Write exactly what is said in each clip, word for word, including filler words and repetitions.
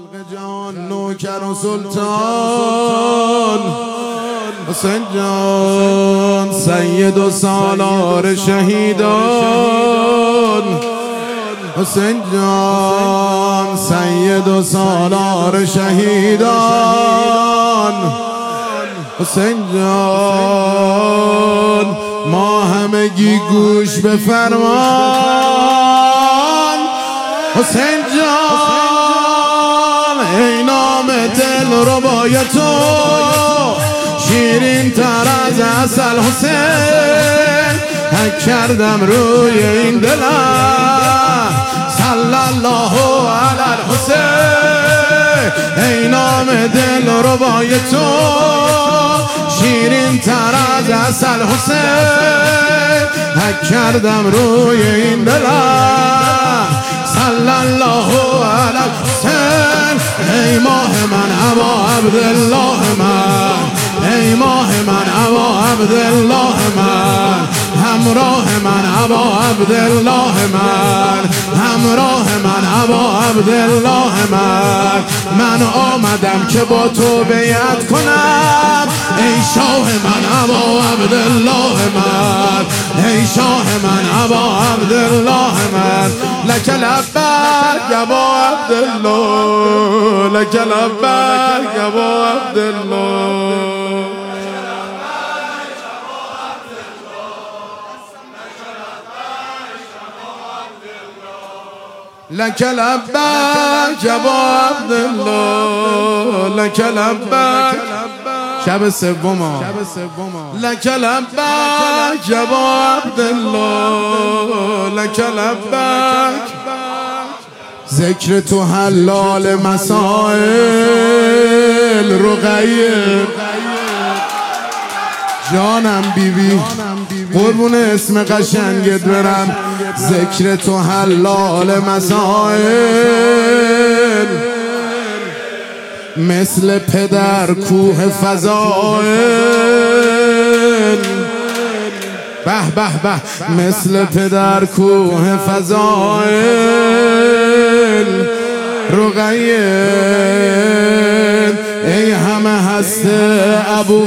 خلق جان نوکر و سلطان حسین جان سید و سالار شهیدان حسین جان سید و سالار شهیدان حسین جان ما همگی گوش به فرمان حسین جان ای نام دل ربای تو شیرین تر از عسل حسین حک کردم روی این دلم صلی الله علی الحسین ای نام دل ربای تو شیرین تر از عسل حسین حک کردم روی این دلم صلی الله علی الحسین ای ماه من ابا عبدالله من ای ماه من ابا عبدالله من همراه من ابا عبدالله من همراه من ابا عبدالله من من آمدم که با تو بیعت کنم ای شاه من ابا عبدالله من ای شاه من ابا عبدالله من لک لبیک ابا عبدالله لک لبیک ابا عبدالله لک لبیک ابا عبدالله لک لبیک شب سوم لک لبیک ابا عبدالله لک لبیک ذکر تو حلال مسائل رقیه جانم بیبی قربون اسم قشنگت برم ذکر تو حلال مسائل مثل پدر کوه فضائل به به به مثل پدر کوه فضائل رقیه ای همه هست ابو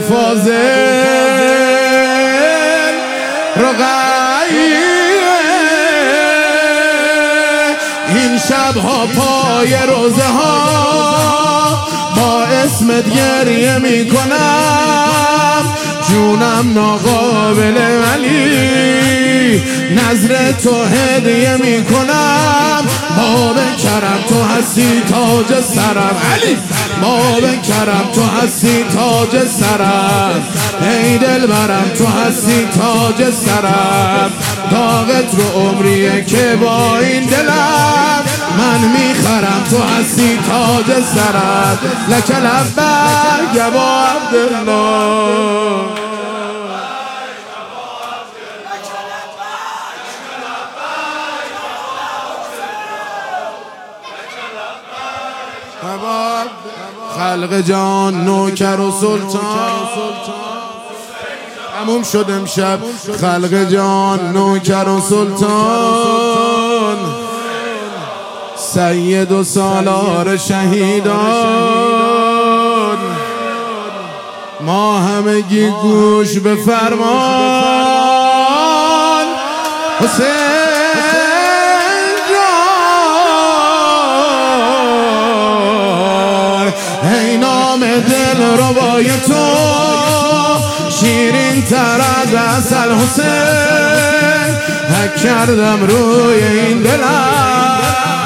فاضل رقیه این شبها پای روزه ها با اسمت گریه می کنم جونم ناقابل ولی نظر تو هدیه می کنم باب کرم تو هستی تاج سرم علی باب کرم تو هستی تاج سرم ای دل برم تو هستی تاج سرم داغت رو عمریه که با این دلم من میخرم تو هستی تاج سرم لک لبیک ابا عبدالله خلق جان نوکر و سلطان تموم شد امشب خلق جان نوکر و سلطان سید و سالار شهیدان ما همگی گوش به فرمان حسین ای نام دل ربای تو شیرین تر از عسل حسین حک کردم روی این دلم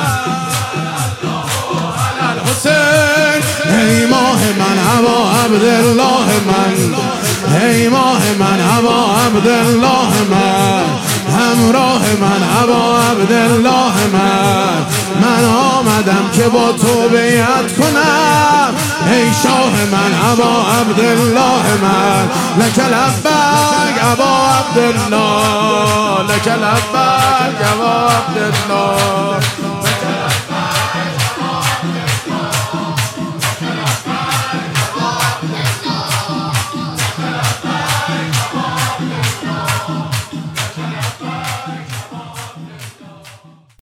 حسین ای ماه من ابا عبدالله من ای ماه من ابا عبدالله من همراه من ابا عبدالله من من آمدم که با تو بیعت کنم ای شاه من ابا عبدالله من لک لبیک ابا عبدالله لک لبیک ابا عبدالله